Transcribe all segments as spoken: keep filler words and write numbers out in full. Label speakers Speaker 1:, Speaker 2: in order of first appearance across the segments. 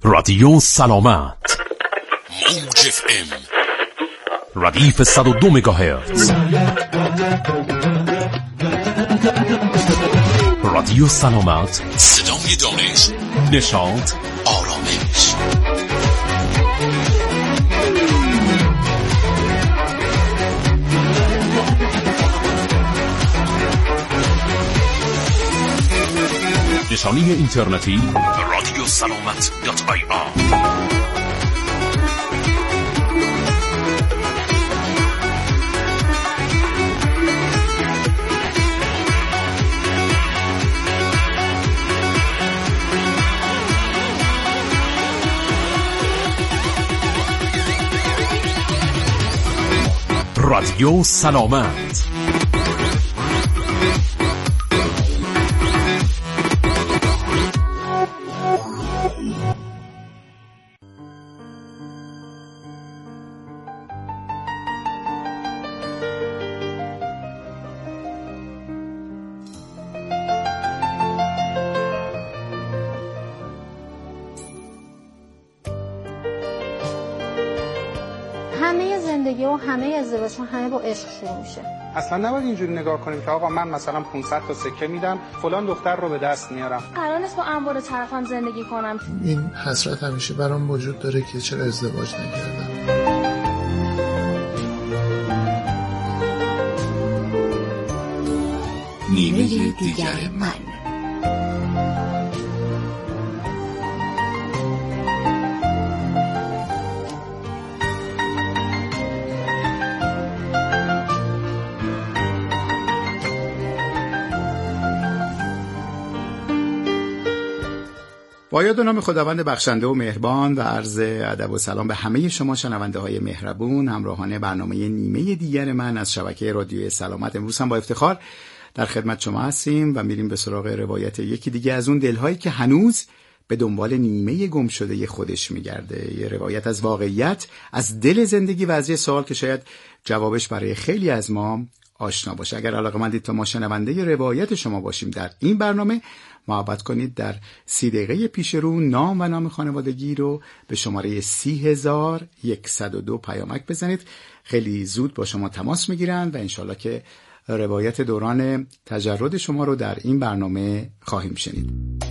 Speaker 1: رادیو سلامت
Speaker 2: موج اف ام
Speaker 1: ردیف صد و دو مگاهرتز. رادیو سلامت،
Speaker 2: صدای دانش،
Speaker 1: نشاط،
Speaker 2: آرامش.
Speaker 1: نشانی اینترنتی رادیو سلامت دات آی آر. رادیو سلامت.
Speaker 3: همه زندگی و همه ازدواج‌ها همه با عشق شروع میشه.
Speaker 4: اصلا نباید اینجوری نگاه کنیم که آقا من مثلا پانصد تا سکه میدم فلان دختر رو به دست میارم.
Speaker 3: قرار نیست با انبار طرفم زندگی کنم.
Speaker 5: این حسرت همیشه برام وجود داره که چرا ازدواج نکردم.
Speaker 2: نیمه دیگر من.
Speaker 6: با یاد و نام خداوند بخشنده و مهربان و عرض ادب و سلام به همه شما شنونده های مهربون همراهان برنامه نیمه دیگر من از شبکه رادیو سلامت. امروز هم با افتخار در خدمت شما هستیم و میریم به سراغ روایت یکی دیگه از اون دلهایی که هنوز به دنبال نیمه گم شده خودش میگرده. یه روایت از واقعیت، از دل زندگی و از یه سوال که شاید جوابش برای خیلی از ما آشنا باشه. اگر علاقه‌مندید تا ما شنونده روایت شما باشیم در این برنامه، محبت کنید در سی دقیقه پیش رو نام و نام خانوادگی رو به شماره سی هزار یکصد و دو پیامک بزنید. خیلی زود با شما تماس میگیرن و انشالله که روایت دوران تجرد شما رو در این برنامه خواهیم شنید.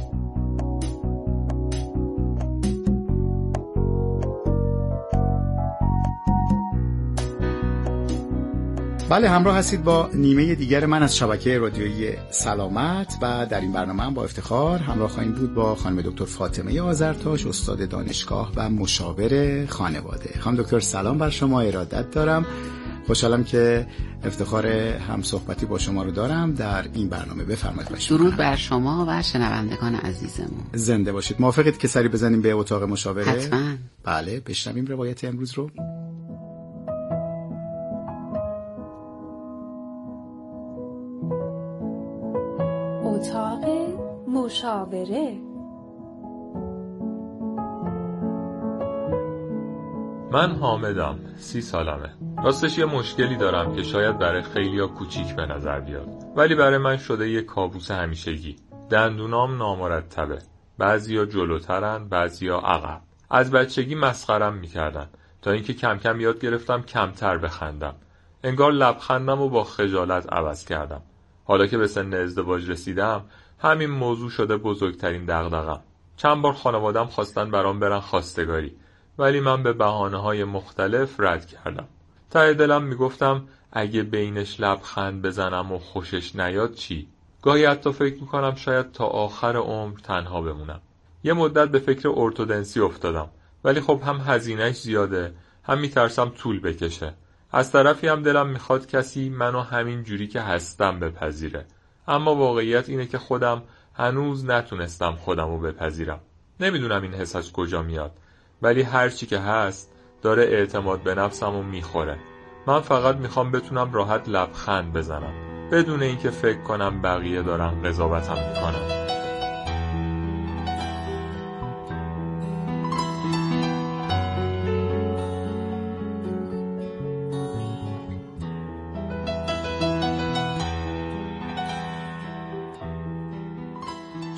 Speaker 6: بله، همراه هستید با نیمه دیگر من از شبکه رادیویی سلامت و در این برنامه هم با افتخار همراه خواهیم بود با خانم دکتر فاطمه آذرتاش، استاد دانشگاه و مشاور خانواده. خانم دکتر سلام بر شما، ارادت دارم. خوشحالم که افتخار هم صحبتی با شما رو دارم در این برنامه. بفرمایید.
Speaker 7: درود بر شما و شنوندگان عزیزمون.
Speaker 6: زنده باشید. موافقید که سری بزنیم به اتاق مشاوره؟
Speaker 7: حتما.
Speaker 6: بله، بشنویم روایت امروز رو.
Speaker 8: اتاق مشاوره.
Speaker 9: من حامدم، سی سالمه. راستش یه مشکلی دارم که شاید برای خیلیا کوچیک به نظر بیاد، ولی برای من شده یه کابوس همیشگی. دندونام نامرتبه، بعضیا جلوترن، بعضیا عقب. از بچگی مسخرم میکردن تا اینکه کم کم یاد گرفتم کمتر بخندم. انگار لبخندم رو با خجالت عوض کردم. حالا که به سن ازدواج رسیدم، همین موضوع شده بزرگترین دغدغه‌ام. چند بار خانوادم خواستن برام برن خواستگاری، ولی من به بهانه‌های مختلف رد کردم. ته دلم میگفتم اگه بینش لبخند بزنم و خوشش نیاد چی؟ گاهی حتی فکر میکنم شاید تا آخر عمر تنها بمونم. یه مدت به فکر ارتودنسی افتادم، ولی خب هم هزینه‌اش زیاده، هم میترسم طول بکشه. از طرفی هم دلم میخواد کسی منو همین جوری که هستم بپذیره، اما واقعیت اینه که خودم هنوز نتونستم خودمو بپذیرم. نمیدونم این حس از کجا میاد، ولی هر چی که هست داره اعتماد به نفسمو میخوره. من فقط میخوام بتونم راحت لبخند بزنم بدون اینکه فکر کنم بقیه دارن قضاوتم میکنن.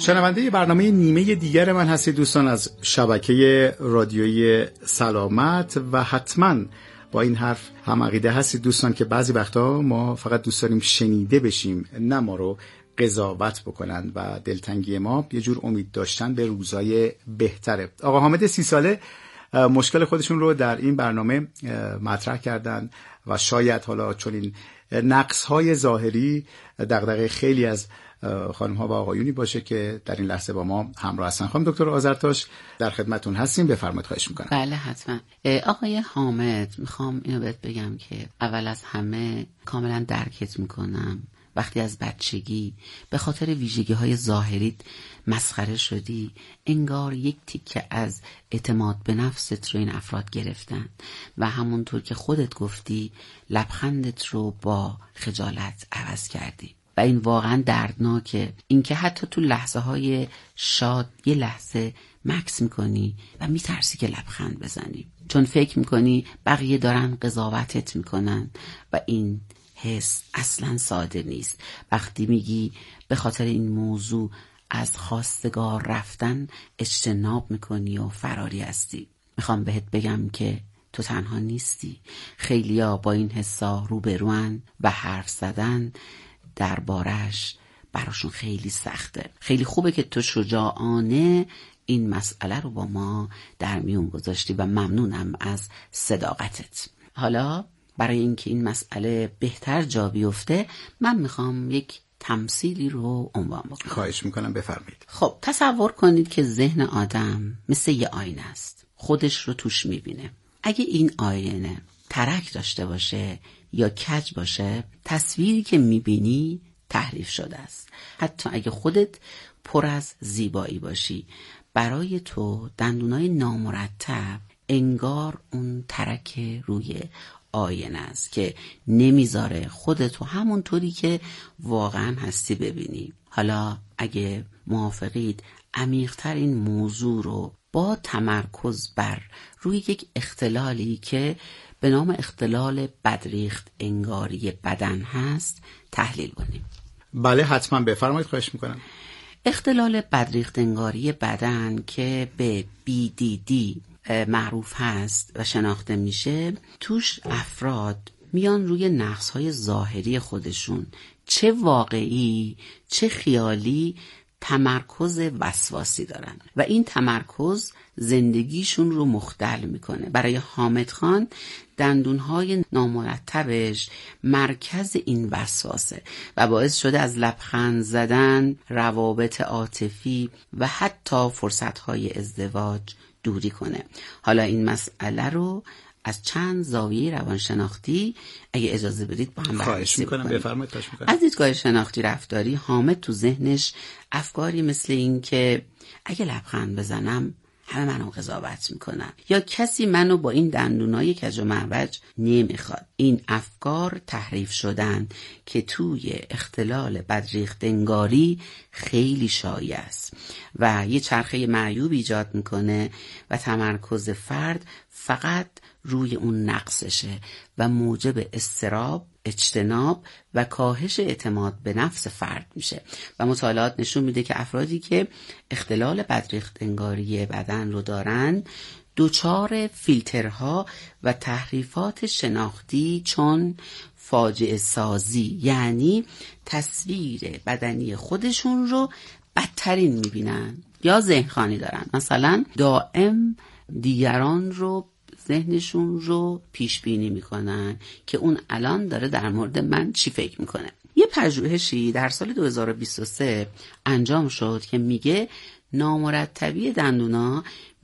Speaker 6: شنونده برنامه نیمه دیگر من هستید دوستان از شبکه رادیویی سلامت و حتما با این حرف هم عقیده هستید دوستان که بعضی وقتا ما فقط دوست داریم شنیده بشیم، نه ما رو قضاوت بکنن و دلتنگی ما یه جور امید داشتن به روزای بهتره. آقا حامد سی ساله مشکل خودشون رو در این برنامه مطرح کردن و شاید حالا چون این نقص‌های ظاهری دغدغه خیلی از خانم‌ها و آقایونی باشه که در این لحظه با ما همراه هستن. خانم دکتر آذرتاش در خدمتتون هستیم، بفرمایید، خواهش می‌کنم.
Speaker 7: بله حتما. آقای حامد، میخوام اینو بهت بگم که اول از همه کاملا درکت میکنم وقتی از بچگی به خاطر ویژگی‌های ظاهریت مسخره شدی، انگار یک تیکه از اعتماد به نفست رو این افراد گرفتن و همونطور که خودت گفتی لبخندت رو با خجالت عوض کردی و این واقعا دردناکه. اینکه حتی تو لحظه های شاد یه لحظه مکس میکنی و میترسی که لبخند بزنی، چون فکر میکنی بقیه دارن قضاوتت میکنن و این حس اصلا ساده نیست. وقتی میگی به خاطر این موضوع از خواستگار رفتن اجتناب میکنی و فراری هستی، میخوام بهت بگم که تو تنها نیستی. خیلیا با این حسا روبروان و حرف زدن دربارش براشون خیلی سخته. خیلی خوبه که تو شجاعانه این مسئله رو با ما در میون گذاشتی و ممنونم از صداقتت. حالا برای اینکه این مسئله بهتر جا بیفته من میخوام یک تمثیلی رو عنوان بکنم.
Speaker 6: خواهش میکنم، بفرمایید.
Speaker 7: خب تصور کنید که ذهن آدم مثل یه آینه است، خودش رو توش میبینه. اگه این آینه ترک داشته باشه یا کج باشه، تصویری که میبینی تحریف شده است. حتی اگه خودت پر از زیبایی باشی، برای تو دندونای نامرتب انگار اون ترک روی آینه است که نمیذاره خودتو همونطوری که واقعا هستی ببینی. حالا اگه موافقید عمیق‌تر این موضوع رو با تمرکز بر روی یک اختلالی که به نام اختلال بدریخت انگاری بدن هست تحلیل کنیم.
Speaker 6: بله حتما، بفرمایید، خواهش میکنم.
Speaker 7: اختلال بدریخت انگاری بدن که به بی دی دی معروف هست و شناخته میشه، توش افراد میان روی نقص‌های ظاهری خودشون، چه واقعی چه خیالی، تمرکز وسواسی دارن و این تمرکز زندگیشون رو مختل میکنه. برای حامد خان دندونهای نامرتبش مرکز این وسواسه و باعث شده از لبخند زدن، روابط عاطفی و حتی فرصتهای ازدواج دوری کنه. حالا این مسئله رو از چند زاویه روانشناختی اگه اجازه بدید با هم بررسی کنیم.
Speaker 6: بفرمایید. خواهش میکنم.
Speaker 7: از دیدگاه شناختی رفتاری، حامد تو ذهنش افکاری مثل این که اگه لبخند بزنم همه منو قضاوت میکنن یا کسی منو با این دندونای کج و معوج نمیخواد. این افکار تحریف شدن که توی اختلال بدریخت انگاری خیلی شایع است و یه چرخه معیوب ایجاد میکنه و تمرکز فرد فقط روی اون نقصشه و موجب اضطراب، اجتناب و کاهش اعتماد به نفس فرد میشه. و مطالعات نشون میده که افرادی که اختلال بدریخت انگاری بدن رو دارن دوچار فیلترها و تحریفات شناختی چون فاجعه سازی، یعنی تصویر بدنی خودشون رو بدترین میبینن یا ذهنخوانی دارن. مثلا دائم دیگران رو ذهنشون رو پیش بینی میکنن که اون الان داره در مورد من چی فکر میکنه. یه پژوهشی در سال دو هزار و بیست و سه انجام شد که میگه نامرتبی دندونا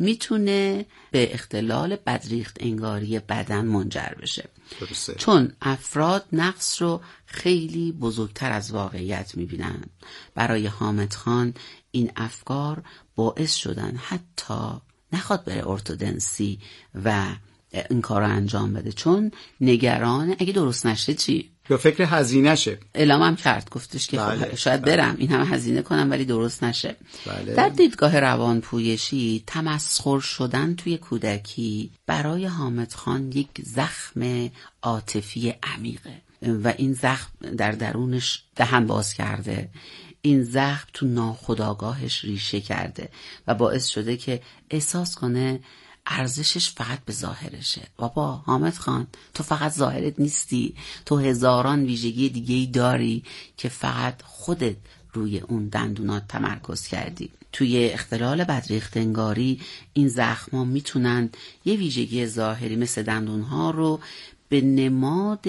Speaker 7: میتونه به اختلال بدریخت انگاری بدن منجر بشه. درسته. چون افراد نقص رو خیلی بزرگتر از واقعیت میبینن. برای حامد خان این افکار باعث شدن حتی نخواد بره ارتودنسی و این کار رو انجام بده، چون نگران اگه درست نشه چی؟
Speaker 6: یا فکر هزینه شه.
Speaker 7: اعلامم کرد، گفتش که بله، شاید بله. برم این همه هزینه کنم ولی درست نشه. بله. در دیدگاه روانپویشی تمسخر شدن توی کودکی برای حامد خان یک زخم عاطفی عمیقه و این زخم در درونش دهن باز کرده. این زخم تو ناخودآگاهش ریشه کرده و باعث شده که احساس کنه ارزشش فقط به ظاهرشه. بابا حامد خان، تو فقط ظاهرت نیستی، تو هزاران ویژگی دیگه‌ای داری که فقط خودت روی اون دندونات تمرکز کردی. توی اختلال بدریخت انگاری این زخم‌ها میتونن یه ویژگی ظاهری مثل دندون‌ها رو به نماد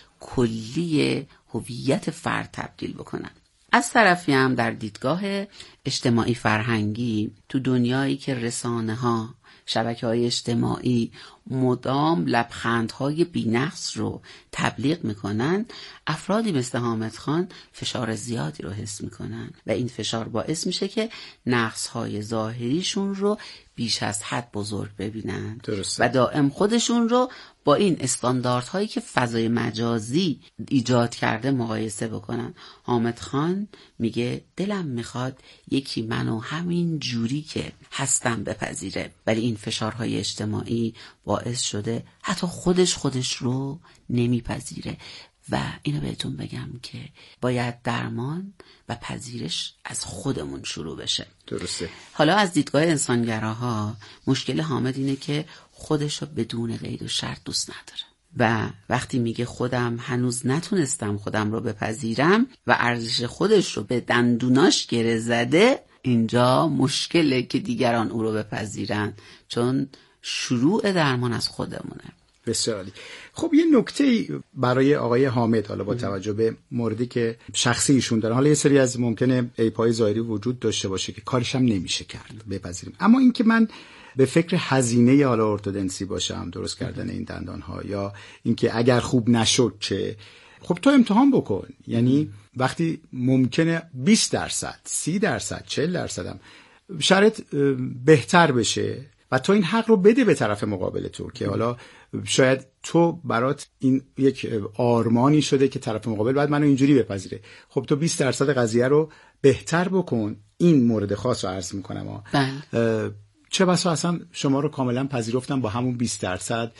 Speaker 7: کلی هویت فرد تبدیل بکنن. از طرفی هم در دیدگاه اجتماعی فرهنگی تو دنیایی که رسانه‌ها، شبکه‌های اجتماعی مدام لبخندهای بی‌نقص رو تبلیغ میکنن، افرادی مثل حامد خان فشار زیادی رو حس میکنن و این فشار باعث میشه که نقصهای ظاهریشون رو بیش از حد بزرگ ببینن. درسته. و دائم خودشون رو با این استانداردهایی که فضای مجازی ایجاد کرده مقایسه بکنن. حامد خان میگه دلم میخواد یکی منو همین جوری که هستم بپذیره، ولی این فشارهای اجتماعی باعث شده حتی خودش خودش رو نمیپذیره و اینو بهتون بگم که باید درمان و پذیرش از خودمون شروع بشه.
Speaker 6: درسته.
Speaker 7: حالا از دیدگاه انسانگراها مشکل حامد اینه که خودش رو بدون قید و شرط دوست نداره و وقتی میگه خودم هنوز نتونستم خودم رو بپذیرم و ارزش خودش رو به دندوناش گره زده، اینجا مشکله که دیگران او رو بپذیرن، چون شروع درمان از خودمونه.
Speaker 6: بسیار عالی. خب یه نکته برای آقای حامد، حالا با توجه به موردی که شخصی ایشون دارن، حالا یه سری از ممکنه عیب‌های ظاهری وجود داشته باشه که کارش هم نمیشه کرد، بپذیریم، اما این که من به فکر هزینه حالا ارتودنسی باشم، درست کردن این دندان‌ها، یا اینکه اگر خوب نشد چه، خب تو امتحان بکن. یعنی وقتی ممکنه بیست درصد، سی درصد، چهل درصد هم شرط بهتر بشه و تو این حق رو بده به طرف مقابل تو که حالا شاید تو برات این یک آرمانی شده که طرف مقابل بعد منو اینجوری بپذیره. خب تو بیست درصد قضیه رو بهتر بکن. این مورد خاص رو عرض میکنم. چه بسا اصلا شما رو کاملا پذیرفتم با همون بیست درصد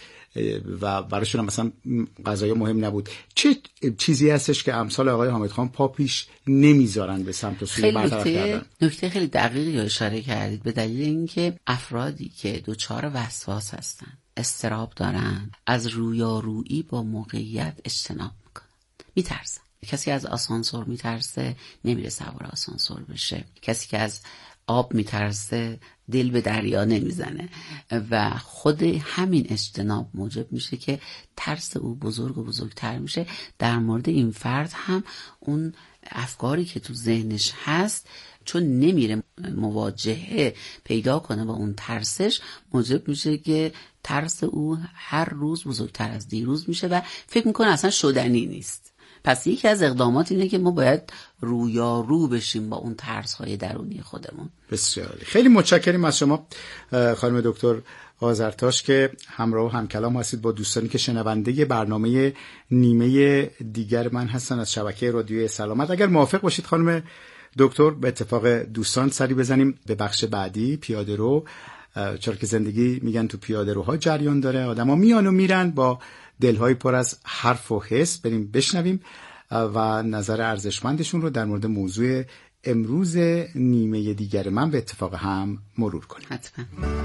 Speaker 6: و براشون مثلا قضایا مهم نبود. چه چیزی هستش که امثال آقای حامد خان پا پیش نمیذارن به سمت و سوی برطرف کردن؟
Speaker 7: نکته خیلی دقیقی اشاره کردید، به دلیل اینکه افرادی که دچار وسواس هستن، اضطراب دارن، از رویارویی با موقعیت اجتناب میکنن، میترسن. کسی از آسانسور میترسه، نمیره سوار آسانسور بشه. کسی که از آب میترسه، دل به دریا نمیزنه و خود همین اجتناب موجب میشه که ترس او بزرگ و بزرگتر میشه. در مورد این فرد هم اون افکاری که تو ذهنش هست، چون نمیره مواجهه پیدا کنه با اون ترسش، موجب میشه که ترس او هر روز بزرگتر از دیروز میشه و فکر میکنه اصلا شدنی نیست. پس یکی از اقدامات اینه که ما باید رویارو بشیم با اون ترس‌های درونی خودمون.
Speaker 6: بسیار خیلی متشکریم از شما خانم دکتر آذرتاش که همراه و همکلام هستید با دوستانی که شنونده برنامه نیمه دیگر من هستن از شبکه رادیوی سلامت. اگر موافق باشید خانم دکتر، به اتفاق دوستان سری بزنیم به بخش بعدی، پیاده رو، چرا که زندگی میگن تو پیاده روها جریان داره، آدما میان و میرن با دلهای پر از حرف و حس. بریم بشنویم و نظر ارزشمندشون رو در مورد موضوع امروز نیمه دیگر من به اتفاق هم مرور کنیم.
Speaker 7: حتما.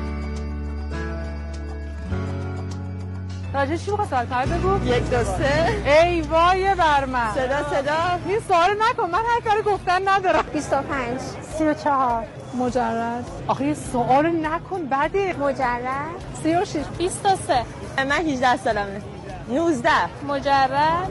Speaker 10: راجع چی بخواه سوال کار بگو؟
Speaker 11: یک دو سه
Speaker 10: ای وای بر من.
Speaker 11: صدا صدا
Speaker 10: این سوال نکن، من هر کاری گفتن ندارم.
Speaker 3: بیست و پنج
Speaker 10: سی و چهار مجرد. آخه یه سوال نکن بده.
Speaker 3: مجرد
Speaker 10: سی و شیش
Speaker 11: بیست و سه من هجده سالمه. نوزده
Speaker 8: مجرد.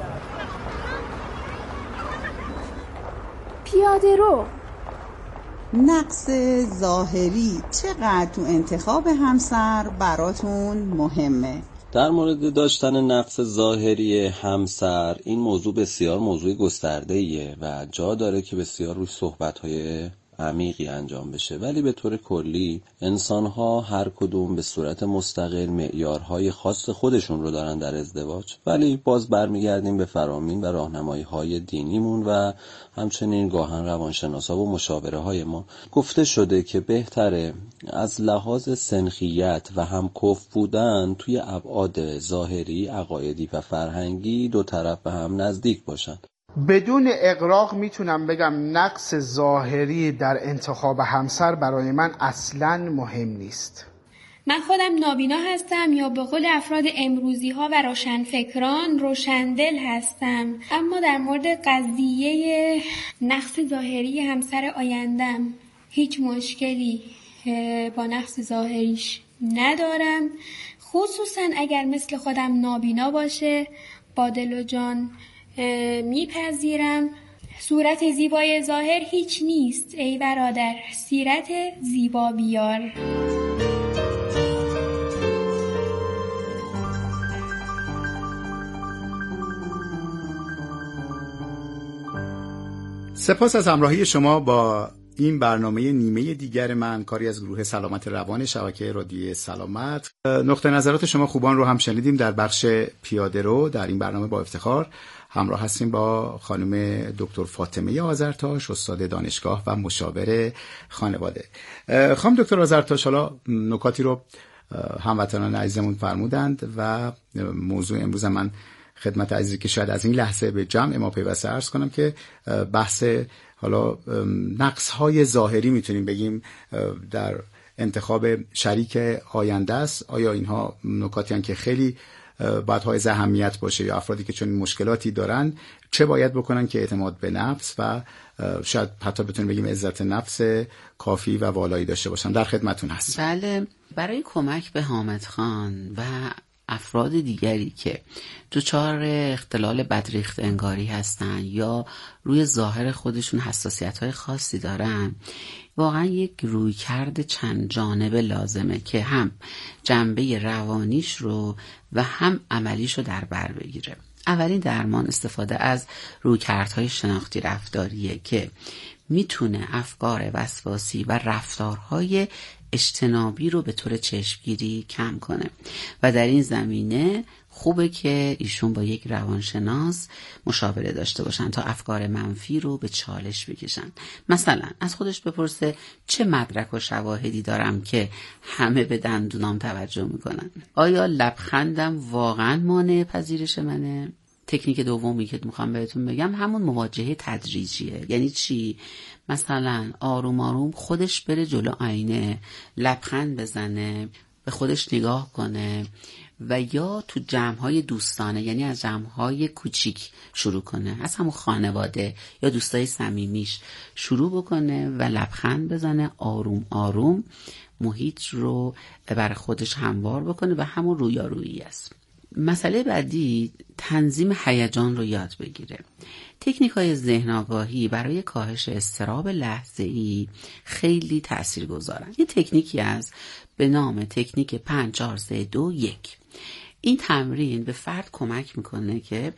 Speaker 12: پیاده رو.
Speaker 13: نقص ظاهری چقدر تو انتخاب همسر براتون مهمه؟
Speaker 14: در مورد داشتن نقص ظاهری همسر، این موضوع بسیار موضوع گسترده‌ایه و جا داره که بسیار روی صحبت‌های عمیقی انجام بشه، ولی به طور کلی انسان‌ها هر کدوم به صورت مستقل معیارهای خاص خودشون رو دارن در ازدواج، ولی باز برمیگردیم به فرامین و راهنمایی‌های دینیمون و همچنین گاهن روانشناسا و مشاوره‌های ما. گفته شده که بهتره از لحاظ سنخیت و همکف بودن توی ابعاد ظاهری، عقایدی و فرهنگی دو طرف به هم نزدیک باشن.
Speaker 4: بدون اغراق میتونم بگم نقص ظاهری در انتخاب همسر برای من اصلاً مهم نیست.
Speaker 12: من خودم نابینا هستم یا به قول افراد امروزی ها و روشنفکران روشندل هستم، اما در مورد قضیه نقص ظاهری همسر آیندم هیچ مشکلی با نقص ظاهریش ندارم، خصوصا اگر مثل خودم نابینا باشه. با دل و جان میپذیرم. صورت زیبای ظاهر هیچ نیست ای برادر، سیرت زیبا بیار.
Speaker 6: سپاس از همراهی شما با این برنامه نیمه دیگر من، کاری از گروه سلامت روان شبکه رادیوی سلامت. نقطه نظرات شما خوبان رو هم شنیدیم در بخش پیاده رو. در این برنامه با افتخار همراه هستیم با خانم دکتر فاطمه آذرتاش، استاد دانشگاه و مشاور خانواده. خانم دکتر آذرتاش، حالا نکاتی رو هموطنان عزیزمون فرمودند و موضوع امروز من خدمت عزیزی که شاید از این لحظه به جمع ما پیوسته عرض کنم که بحث حالا نقص‌های ظاهری میتونیم بگیم در انتخاب شریک آینده است. آیا اینها نکاتی هستند که خیلی باید های اهمیت باشه، یا افرادی که چون مشکلاتی دارن چه باید بکنن که اعتماد به نفس و شاید حتی بتونیم بگیم عزت نفس کافی و والایی داشته باشن؟ در خدمتون هست.
Speaker 7: بله، برای کمک به حامد خان و افراد دیگری که دچار اختلال بدریخت انگاری هستن یا روی ظاهر خودشون حساسیت‌های خاصی دارن، واقعا یک رویکرد چند جانبه لازمه که هم جنبه روانیش رو و هم عملیش رو در بر بگیره. اولین درمان استفاده از رویکردهای شناختی رفتاریه که میتونه افکار وسواسی و رفتارهای اجتنابی رو به طور چشمگیری کم کنه و در این زمینه خوبه که ایشون با یک روانشناس مشاوره داشته باشن تا افکار منفی رو به چالش بکشن. مثلا از خودش بپرسه چه مدرک و شواهدی دارم که همه به دندونام توجه میکنن؟ آیا لبخندم واقعا مانع پذیرش منه؟ تکنیک دومی که میخوام بهتون بگم همون مواجهه تدریجیه. یعنی چی؟ مثلا آروم آروم خودش بره جلو آینه، لبخند بزنه، به خودش نگاه کنه و یا تو جمع‌های دوستانه، یعنی از جمع‌های کوچیک شروع کنه، از همون خانواده یا دوستای صمیمیش شروع بکنه و لبخند بزنه، آروم آروم محیط رو برای خودش هموار بکنه و همون رویارویی است. مسئله بعدی تنظیم هیجان رو یاد بگیره. تکنیک‌های ذهن آگاهی برای کاهش اضطراب لحظه‌ای خیلی تاثیرگذارن. این تکنیکی است به نام تکنیک پنج چهار سه دو یک. این تمرین به فرد کمک میکنه که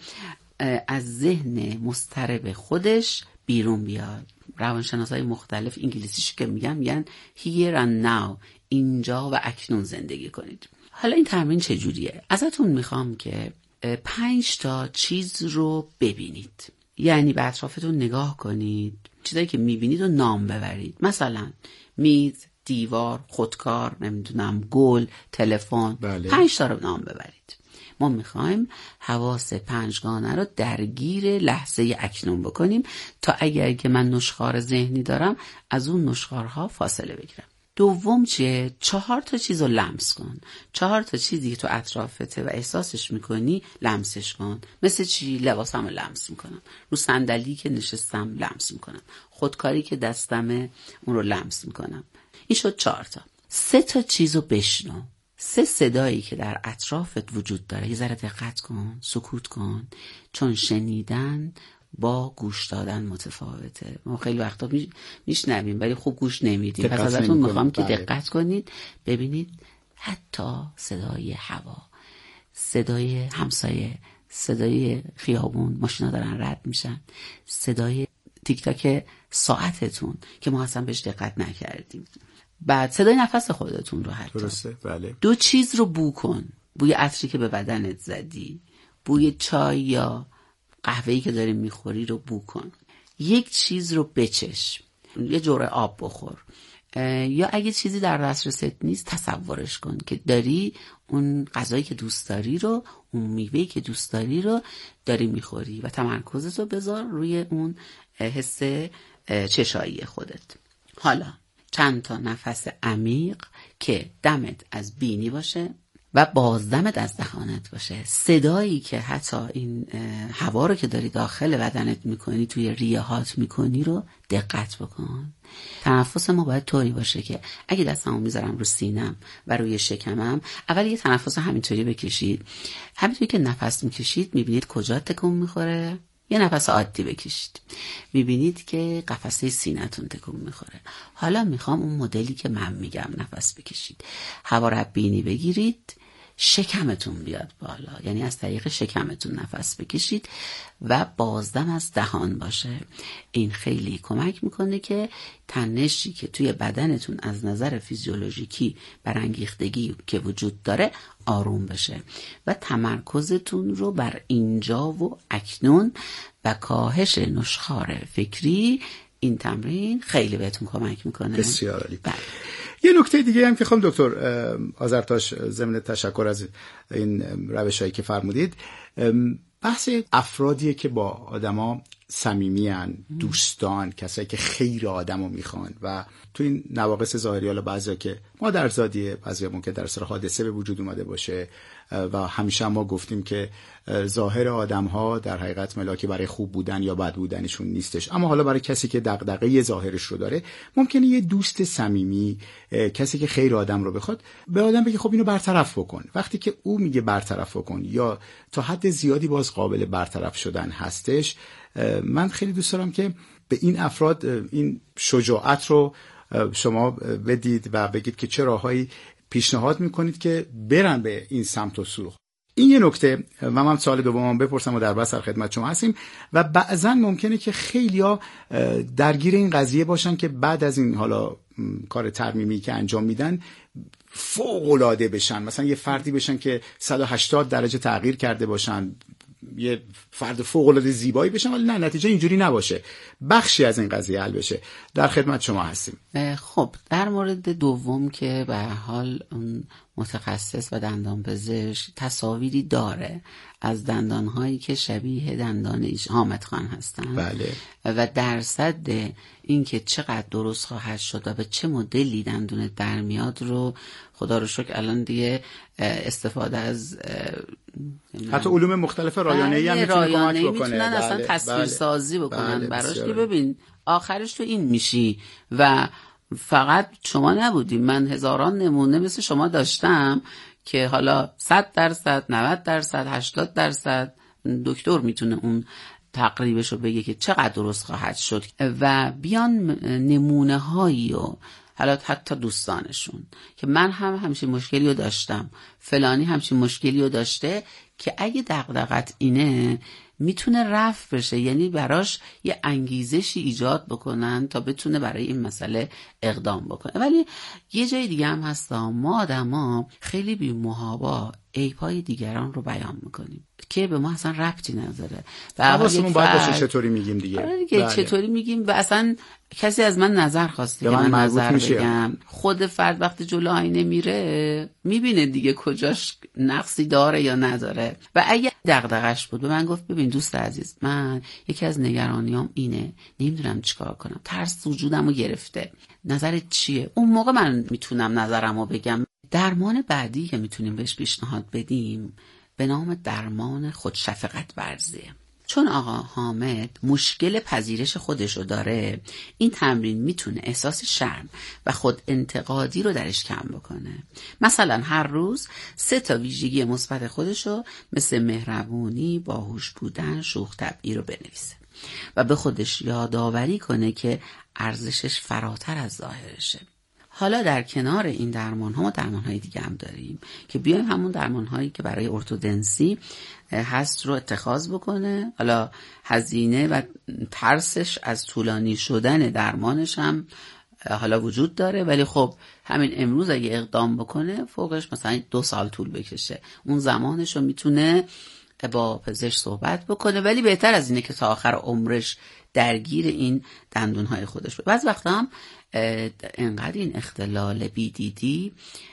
Speaker 7: از ذهن مضطرب خودش بیرون بیاد. روانشناسای مختلف انگلیسیش که میگن میگن here and now، اینجا و اکنون زندگی کنید. حالا این تمرین چجوریه؟ ازتون میخوام که پنج تا چیز رو ببینید، یعنی به اطرافتون نگاه کنید، چیزایی که میبینید رو نام ببرید. مثلا میز، دیوار، خودکار، نمیدونم گل، تلفن. بله. پنج تا رو نام ببرید. ما میخوایم حواس پنجگانه رو درگیر لحظه اکنون بکنیم تا اگر که من نشخوار ذهنی دارم از اون نشخوارها فاصله بگیرم. دوم چیه؟ چهار تا چیز رو لمس کن. چهار تا چیزی که تو اطرافته و احساسش میکنی لمسش کن. مثل چی؟ لباسم رو لمس میکنم، رو صندلی که نشستم لمس میکنم، خودکاری که دستمه اون رو لمس میکنم. این شد چهار تا. سه تا چیز رو بشنو. سه صدایی که در اطرافت وجود داره یه ذره دقت کن، سکوت کن، چون شنیدن با گوش دادن متفاوته. ما خیلی وقتا میشنویم ولی خوب گوش نمیدیم. پس ازتون میخوام که دقت کنید، ببینید حتی صدای هوا، صدای همسایه، صدای خیابون، ماشینا دارن رد میشن، صدای تیک تاک ساعتتون که ما اصلا بهش دقت نکردیم، بعد صدای نفس خودتون رو حتی.
Speaker 6: درسته، بله.
Speaker 7: دو چیز رو بو کن. بوی عطری که به بدنت زدی، بوی چای یا قهوه‌ای که داری میخوری رو بو کن. یک چیز رو بچش، یه جرعه آب بخور، یا اگه چیزی در دسترست نیست تصورش کن که داری اون غذایی که دوست داری رو، اون میوه‌ای که دوست داری رو داری میخوری و تمرکزت رو بذار روی اون حس چشایی خودت. حالا چند تا نفس عمیق که دمت از بینی باشه و بازدمت از دهانت باشه. صدایی که حتی این هوا رو که داری داخل بدنت میکنی، توی ریه هات میکنی رو دقت بکن. تنفس ما باید طوری باشه که اگه دستمو میذارم رو سینم و روی شکمم، اول یه تنفس همینطوری بکشید. همینطوری که نفس میکشید میبینید کجا تکون میخوره. یه نفس عادی بکشید، میبینید که قفسه سینه‌تون تکون میخوره. حالا میخوام اون مدلی که من میگم نفس بکشید. هوا رو بینی بگیرید، شکمتون بیاد بالا، یعنی از طریق شکمتون نفس بکشید و بازدم از دهان باشه. این خیلی کمک میکنه که تنشی که توی بدنتون از نظر فیزیولوژیکی برانگیختگی که وجود داره آروم بشه و تمرکزتون رو بر اینجا و اکنون و کاهش نشخوار فکری، این تمرین خیلی بهتون کمک میکنه.
Speaker 6: بسیار عالی. یه نکته دیگه هم که خانم دکتر آذرتاش ضمن تشکر از این روشایی که فرمودید، بحث افرادیه که با آدما صمیمیان، دوستان، کسایی که خیر آدمو میخوان و تو این نواقص ظاهری، حالا بعضیا که مادرزادیه، بعضیا ممکن در اثر حادثه به وجود اومده باشه و همیشه ما گفتیم که ظاهر آدم‌ها در حقیقت ملاکی برای خوب بودن یا بد بودنشون نیستش، اما حالا برای کسی که دغدغه ظاهرش رو داره، ممکنه یه دوست صمیمی، کسی که خیر آدم رو بخواد، به آدم بگه خب اینو برطرف بکن. وقتی که او میگه برطرف بکن یا تا حد زیادی باز قابل برطرف شدن هستش، من خیلی دوست دارم که به این افراد این شجاعت رو شما بدید و بگید که چه راههایی پیشنهاد میکنید که برن به این سمت و سو. این یه نکته و من سوال دومم بپرسم و در بس در خدمت شما هستیم. و بعضا ممکنه که خیلیا درگیر این قضیه باشن که بعد از این حالا کار ترمیمی که انجام میدن فوق العاده بشن، مثلا یه فردی بشن که صد و هشتاد درجه تغییر کرده باشن، یه فرد فوق العاده زیبایی بشن، ولی نه، نتیجه اینجوری نباشه، بخشی از این قضیه حل بشه. در خدمت شما هستیم.
Speaker 7: خب در مورد دوم که به حال اون متخصص و دندانپزشک تصاویری داره از دندانهایی که شبیه دندان ایش حامد خان هستن،
Speaker 6: بله،
Speaker 7: و درصد این که چقدر درست خواهد شد و به چه مدلی دندون در میاد رو خدا رو شکر الان دیگه استفاده از
Speaker 6: حتی علوم مختلف رایانه‌ای هم میتونه کمک بکنه،
Speaker 7: میتونن اصلا
Speaker 6: بله،
Speaker 7: تصویر
Speaker 6: بله،
Speaker 7: سازی بکنن
Speaker 6: بله،
Speaker 7: براش
Speaker 6: بسیاره.
Speaker 7: که ببین آخرش تو این میشی. و فقط شما نبودی، من هزاران نمونه مثل شما داشتم که حالا صد درصد، نود درصد، هشتاد درصد دکتر میتونه اون تقریبش رو بگه که چقدر درست خواهد شد و بیان نمونه هایی و حالا حتی دوستانشون که من هم همچین مشکلی رو داشتم، فلانی همچین مشکلی رو داشته، که اگه دغدغت اینه میتونه رفع بشه، یعنی براش یه انگیزشی ایجاد بکنن تا بتونه برای این مسئله اقدام بکنه. ولی یه جای دیگه هم هستا، ما آدما خیلی بی محابا عیب‌های دیگران رو بیان میکنیم که به ما اصلا ربطی نداره و
Speaker 6: حواسمون باید باشه چطوری میگیم دیگه.
Speaker 7: آره دیگه، بله. چطوری میگیم و اصلا کسی از من نظر خواسته که من, من نظر میشه. بگم خود فرد وقتی جلو آینه میره میبینه دیگه کجاش نقصی داره یا نداره. و اگه دغدغش بود به من گفت ببین دوست عزیز، من یکی از نگرانیام اینه، نمیدونم چیکار کنم، ترس وجودمو گرفته، نظرت چیه؟ اون موقع من میتونم نظرمو بگم. درمان بعدی که میتونیم بهش پیشنهاد بدیم به نام درمان خودشفقت ورزیه. چون آقا حامد مشکل پذیرش خودشو داره، این تمرین میتونه احساس شرم و خود انتقادی رو درش کم بکنه. مثلا هر روز سه تا ویژگی مثبت خودشو مثل مهربونی، باهوش بودن، شوخ طبعی رو بنویسه و به خودش یادآوری کنه که ارزشش فراتر از ظاهرشه. حالا در کنار این درمان ها ما درمان های دیگه هم داریم که بیایم همون درمان هایی که برای ارتودنسی هست رو اتخاذ بکنه. حالا هزینه و ترسش از طولانی شدن درمانش هم حالا وجود داره، ولی خب همین امروز اگه اقدام بکنه فوقش مثلا دو سال طول بکشه، اون زمانش رو میتونه با پزشک صحبت بکنه. ولی بهتر از اینه که تا آخر عمرش درگیر این دندونهای خودش بود. بعضی وقتا هم انقدر این اختلال بی دی دی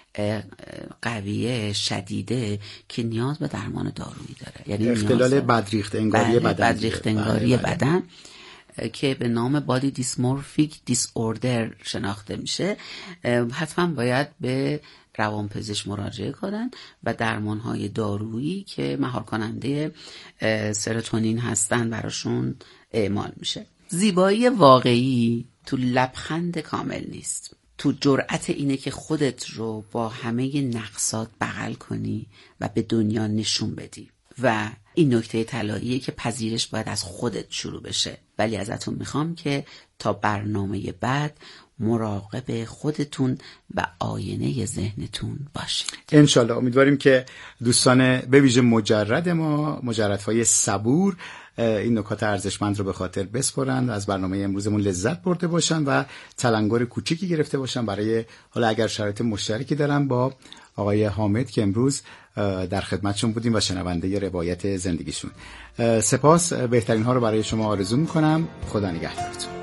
Speaker 7: قویه شدیده که نیاز به درمان دارویی داره. یعنی
Speaker 6: اختلال بدریخت انگاری بدن،
Speaker 7: بدریخت انگاری بدن که به نام بادی دیسمورفیک دیس اوردر شناخته میشه. حتما باید به روانپزشک مراجعه کنن و درمانهای دارویی که مهار کننده سروتونین هستن براشون اعمال میشه. زیبایی واقعی تو لبخند کامل نیست، تو جرأت اینه که خودت رو با همه نقصات بغل کنی و به دنیا نشون بدی و این نکته طلاییه که پذیرش باید از خودت شروع بشه. ولی ازتون میخوام که تا برنامه بعد مراقب خودتون و آینه ذهنتون باشید.
Speaker 6: انشالله. امیدواریم که دوستان به ویژه مجرد ما، مجردهای صبور، این نکات ارزشمند رو به خاطر بسپرند، از برنامه امروزمون لذت برده باشن و تلنگر کوچیکی گرفته باشن برای حالا اگر شرایط مشترکی دارن با آقای حامد که امروز در خدمتشون بودیم و شنونده روایت زندگیشون. سپاس، بهترین ها رو برای شما آرزو میکنم. خدا نگهدارتون.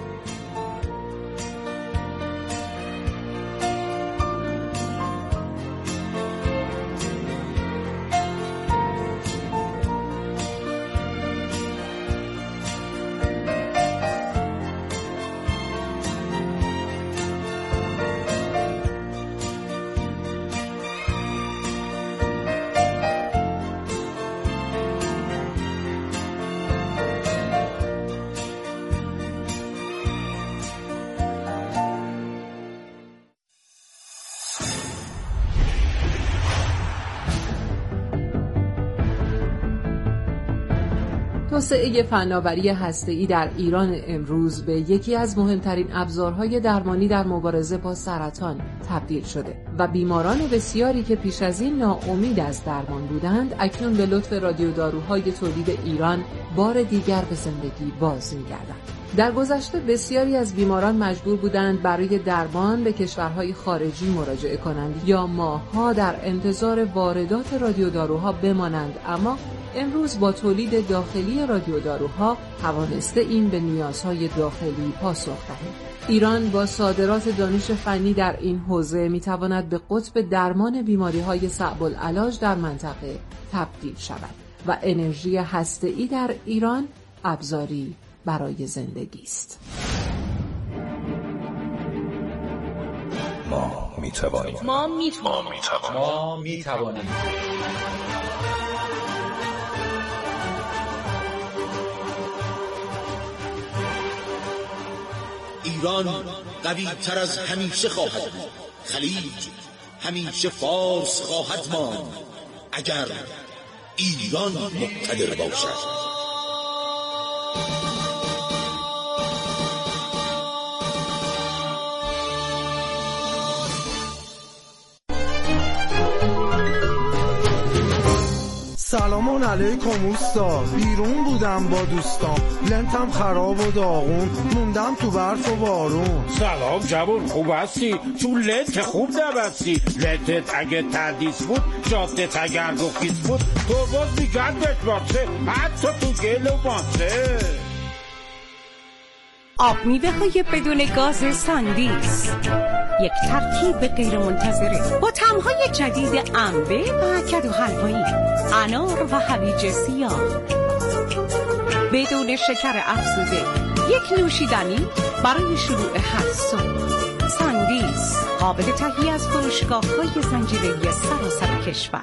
Speaker 10: توسعه فناوری هسته‌ای در ایران امروز به یکی از مهمترین ابزارهای درمانی در مبارزه با سرطان تبدیل شده و بیماران بسیاری که پیش از این ناامید از درمان بودند اکنون به لطف رادیوداروهای تولید ایران بار دیگر به زندگی باز می‌گردند. در گذشته بسیاری از بیماران مجبور بودند برای درمان به کشورهای خارجی مراجعه کنند یا ماه‌ها در انتظار واردات رادیوداروها بمانند، اما امروز با تولید داخلی رادیوداروها توانسته این به نیازهای داخلی پاسخ دهد. ایران با صادرات دانش فنی در این حوزه میتواند به قطب درمان بیماری‌های صعب العلاج در منطقه تبدیل شود و انرژی هسته‌ای در ایران ابزاری برای زندگی است.
Speaker 2: ما میتوانیم.
Speaker 15: ما میتوانیم.
Speaker 2: ما میتوانیم. ایران قوی تر از همیشه خواهد بود. خلیج همیشه فارس خواهد ماند اگر ایران مقتدر باشد.
Speaker 16: سلام علیکم اوستا، بیرون بودم با دوستام، لنتم خراب و داغون، موندم تو برف و بارون.
Speaker 17: سلام جوون، خوب هستی؟ چون لنت خوب نبستی. لنتت اگه تردیس بود، جادت اگر گفیز بود، تو باز میگرد بشباسه، حتی تو گل و ماسه.
Speaker 18: آب میوه های بدون گاز ساندیس، یک ترکیب غیر منتظره با طعم‌های جدید انبه و کدو حلوایی، انار و هویج سیاه، بدون شکر افزوده، یک نوشیدنی برای شروع هر صبح. ساندیس قابل تهیه از فروشگاه‌های زنجیره‌ای سراسر کشور.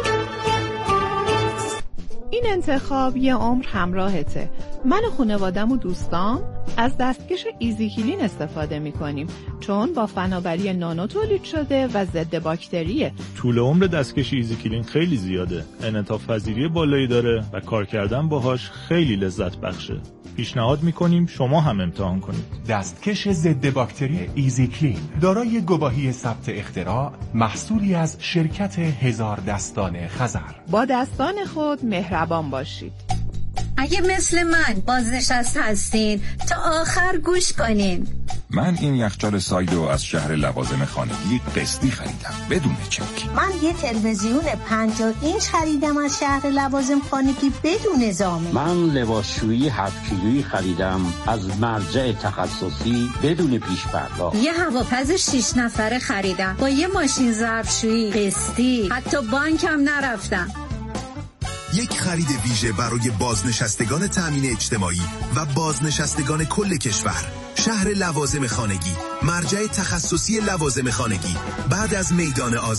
Speaker 19: این انتخاب یه عمر همراهته. من و خانوادم و دوستام از دستکش ایزیکلین استفاده می‌کنیم چون با فناوری نانو تولید شده و ضد باکتریه.
Speaker 20: طول عمر دستکش ایزیکلین خیلی زیاده، انعطاف پذیری بالایی داره و کار کردن باهاش خیلی لذت بخشه. پیشنهاد میکنیم شما هم امتحان کنید.
Speaker 21: دستکش ضد باکتری ایزیکلین دارای گواهی ثبت اختراع، محصولی از شرکت هزار دستان خزر.
Speaker 19: با دستان خود مهربان باشید.
Speaker 22: اگه مثل من بازنشسته هستین تا آخر گوش کنین.
Speaker 15: من این یخچال سایدو از شهر لوازم خانگی قسطی خریدم بدون چک.
Speaker 22: من یه تلویزیون پنجاه اینچ خریدم از شهر لوازم خانگی بدون ضامن.
Speaker 17: من لباسشویی هفت کیلویی خریدم از مرجع تخصصی بدون پیش پرداخت.
Speaker 23: یه هواپز شش نفره خریدم با یه ماشین ظرفشویی قسطی، حتی بانک هم نرفتم.
Speaker 24: یک خرید ویژه برای بازنشستگان تأمین اجتماعی و بازنشستگان کل کشور. شهر لوازم خانگی، مرجع تخصصی لوازم خانگی، بعد از میدان آزادی.